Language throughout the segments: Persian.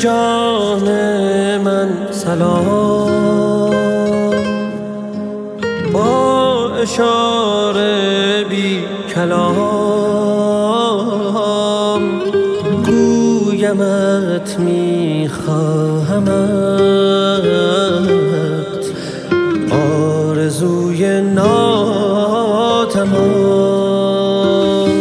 جان من سلام، با اشاره بی کلام گویمت میخواهمت، آرزوی ناتمام.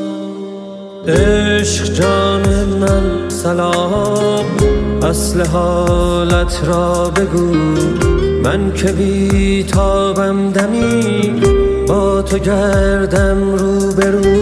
عشق جان من سلام، اصل حالت را بگو، من که بی تابم دمی با تو گردم روبرو.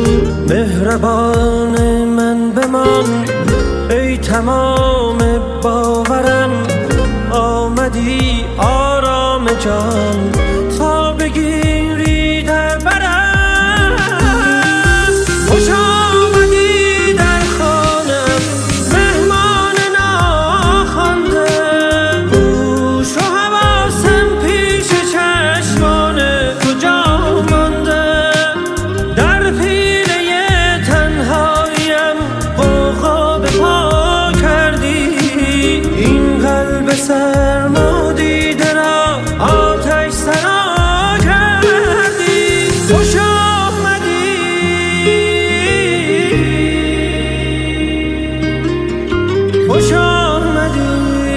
مهربان من بمان ای تمام باورم، آمدی آرام جان تا بگیری در برم. خوش آمدی در خانم مهمان ناخوانده، گوش و حواسم پیش چشمان تو جا مانده. در پیله تنهاییم غوغا به پا کردی، این قلب سرما دیده را آتش سرا کردی. خوش آمدی، خوش آمدی.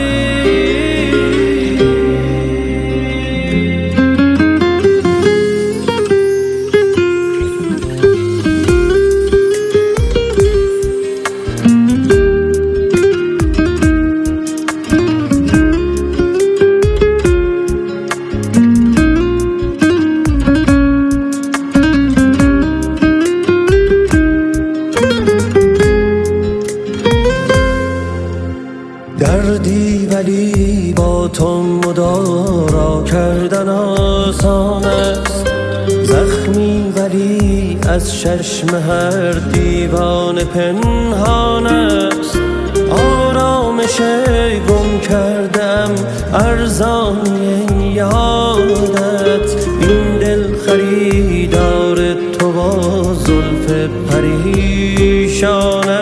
دردی ولی با تو مدارا کردن آسان است، زخمی ولی از چشم هر دیوانه پنهان است. آرامش گم کردم ارزان یادت، این دل خریدار تو با زلف پریشان